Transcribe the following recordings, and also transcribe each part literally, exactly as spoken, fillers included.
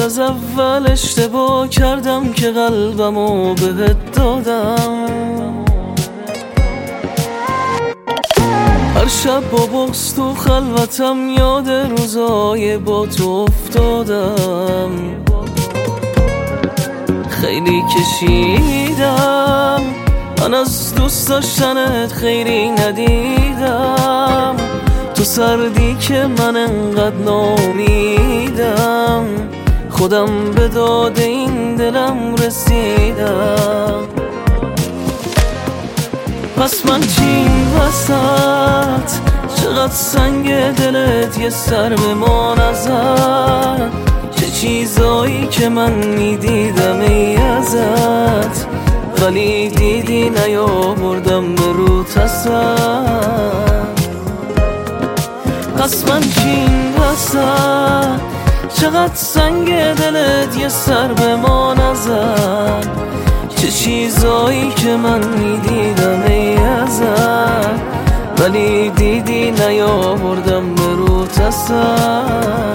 از اول اشتباه کردم که قلبمو بهت دادم. هر شب با بغض تو خلوتم یاد روزای با تو افتادم. خیلی کشیدم من از دوست داشتنت، خیلی ندیدم تو سردی که من انقدر نامیدم. خودم به داد این دلم رسیدم. پس من چی این وسط؟ چقدر سنگ دلت یه سر بمان ازت. چه چیزایی که من میدیدم ای ازت، ولی دیدی نیاوردم به روت اصلا. پس من چی این وسط؟ چقدر سنگ دلت یه سر بمان ازت. چه چیزایی که من میدیدم ای ازت، ولی دیدی نیاوردم به روت اصلا.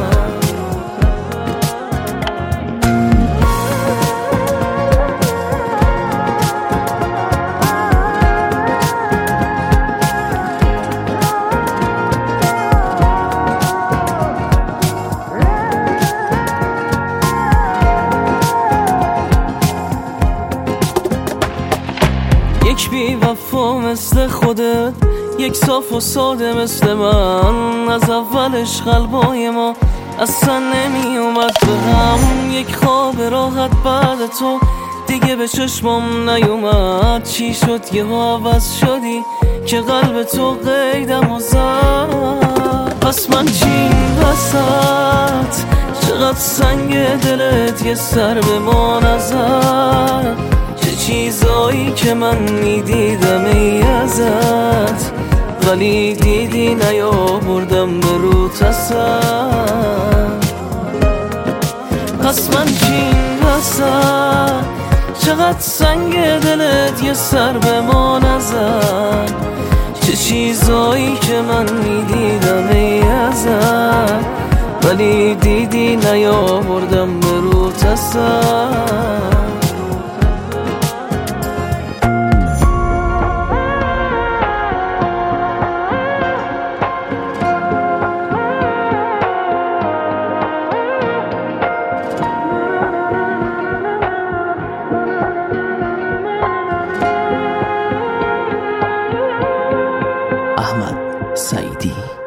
یک بی وفا مثل خودت، یک صاف و ساده مثل من. از اولش قلبای ما اصلا نمی اومد به هم. یک خواب راحت بعد تو دیگه به چشمم نیومد. چی شد یه عوض شدی که قلب تو قیدم و زد؟ پس من چی این وسط؟ چقدر سنگ دلت یه سر بمان ازت. چه چیزایی که من میدیدم ای ازت، ولی دیدی نیاوردم به روت اصلا. پس من چی این وسط؟ چقدر سنگ دلت یه سر بمان ازت. چه چیزایی که من میدیدم ای ازت، ولی دیدی نیاوردم به روت اصلا. احمد سعیدی.